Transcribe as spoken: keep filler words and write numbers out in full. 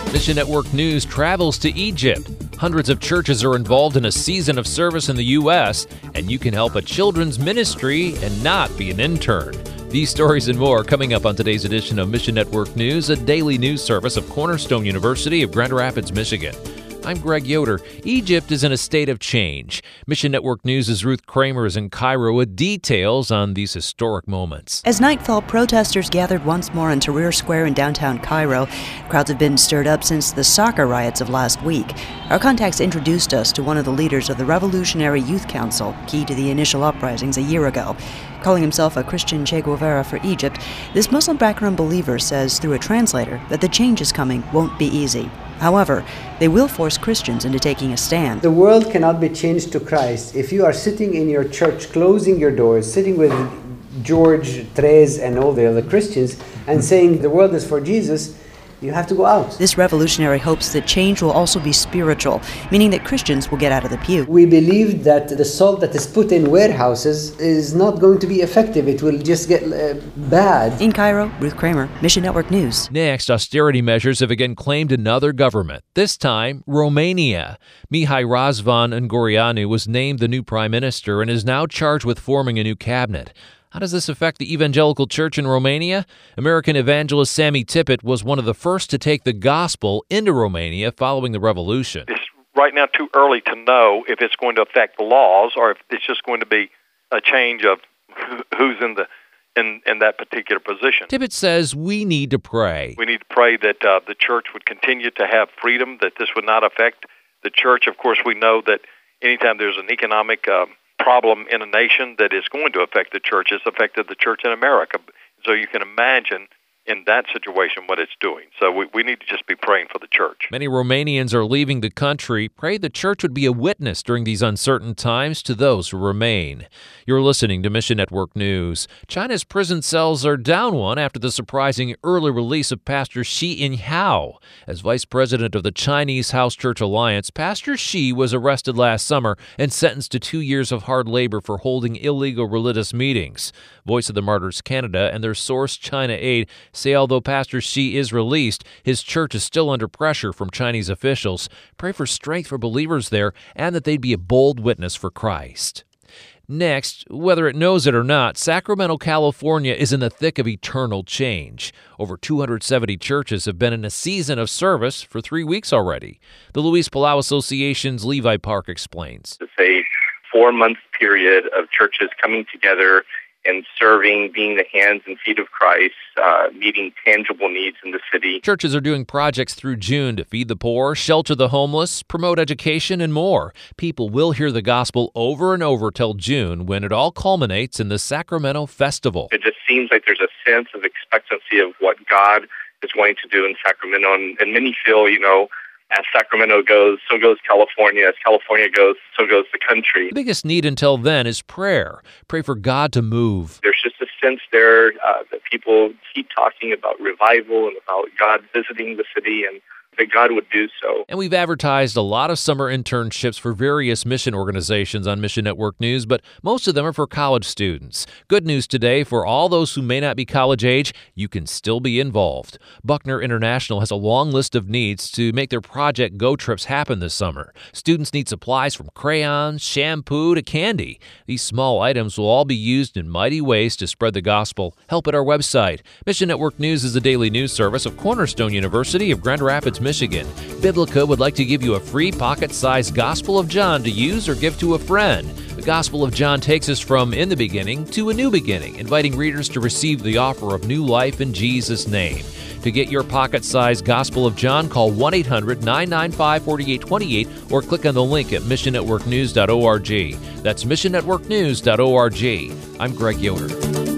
Mission Network News travels to Egypt. Hundreds of churches are involved in a season of service in the U S, and you can help a children's ministry and not be an intern. These stories and more coming up on today's edition of Mission Network News, a daily news service of Cornerstone University of Grand Rapids, Michigan. I'm Greg Yoder. Egypt is in a state of change. Mission Network News' Ruth Kramer is in Cairo with details on these historic moments. As night fell, protesters gathered once more in Tahrir Square in downtown Cairo. Crowds have been stirred up since the soccer riots of last week. Our contacts introduced us to one of the leaders of the Revolutionary Youth Council, key to the initial uprisings a year ago. Calling himself a Christian Che Guevara for Egypt, this Muslim background believer says through a translator that the changes coming won't be easy. However, they will force Christians into taking a stand. The world cannot be changed to Christ if you are sitting in your church, closing your doors, sitting with George, Therese, and all the other Christians, and saying the world is for Jesus. You have to go out. This revolutionary hopes that change will also be spiritual, meaning that Christians will get out of the pew. We believe that the salt that is put in warehouses is not going to be effective. It will just get uh, bad. In Cairo, Ruth Kramer, Mission Network News. Next, austerity measures have again claimed another government, this time Romania. Mihai Razvan Ungureanu was named the new prime minister and is now charged with forming a new cabinet. How does this affect the evangelical church in Romania? American evangelist Sammy Tippett was one of the first to take the gospel into Romania following the revolution. It's right now too early to know if it's going to affect the laws or if it's just going to be a change of who's in the in, in that particular position. Tippett says we need to pray. We need to pray that uh, the church would continue to have freedom, that this would not affect the church. Of course, we know that anytime there's an economic um, problem in a nation that is going to affect the church. It's affected the church in America. So you can imagine in that situation what it's doing. So we, we need to just be praying for the church. Many Romanians are leaving the country. Pray the church would be a witness during these uncertain times to those who remain. You're listening to Mission Network News. China's prison cells are down one after the surprising early release of Pastor Xi Yinhao. As vice president of the Chinese House Church Alliance, Pastor Xi was arrested last summer and sentenced to two years of hard labor for holding illegal religious meetings. Voice of the Martyrs Canada and their source, China Aid, say although Pastor Xi is released, his church is still under pressure from Chinese officials. Pray for strength for believers there and that they'd be a bold witness for Christ. Next, whether it knows it or not, Sacramento, California is in the thick of eternal change. Over two hundred seventy churches have been in a season of service for three weeks already. The Luis Palau Association's Levi Park explains. It's a four-month period of churches coming together and serving, being the hands and feet of Christ, uh, meeting tangible needs in the city. Churches are doing projects through June to feed the poor, shelter the homeless, promote education, and more. People will hear the gospel over and over till June, when it all culminates in the Sacramento Festival. It just seems like there's a sense of expectancy of what God is going to do in Sacramento, and, and many feel, you know, as Sacramento goes, so goes California. As California goes, so goes the country. The biggest need until then is prayer. Pray for God to move. There's just a sense there uh, that people keep talking about revival and about God visiting the city, and that God would do so. And we've advertised a lot of summer internships for various mission organizations on Mission Network News, but most of them are for college students. Good news today for all those who may not be college age, you can still be involved. Buckner International has a long list of needs to make their Project Go trips happen this summer. Students need supplies from crayons, shampoo to candy. These small items will all be used in mighty ways to spread the gospel. Help at our website. Mission Network News is a daily news service of Cornerstone University of Grand Rapids, Michigan. Biblica would like to give you a free pocket-sized Gospel of John to use or give to a friend. The Gospel of John takes us from in the beginning to a new beginning, inviting readers to receive the offer of new life in Jesus' name. To get your pocket-sized Gospel of John, call one eight hundred nine nine five four eight two eight or click on the link at mission network news dot org. That's mission network news dot org. I'm Greg Yoder.